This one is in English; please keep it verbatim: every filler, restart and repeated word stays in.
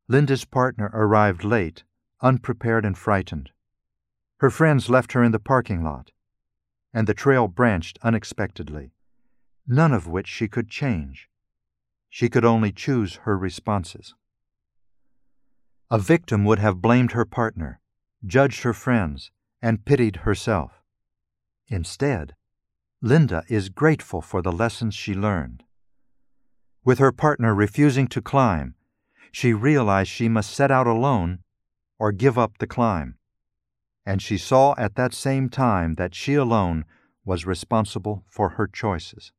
Linda's partner arrived late, unprepared and frightened. Her friends left her in the parking lot, and the trail branched unexpectedly, none of which she could change. She could only choose her responses. A victim would have blamed her partner, judged her friends, and pitied herself. Instead, Linda is grateful for the lessons she learned. With her partner refusing to climb, she realized she must set out alone or give up the climb. And she saw at that same time that she alone was responsible for her choices.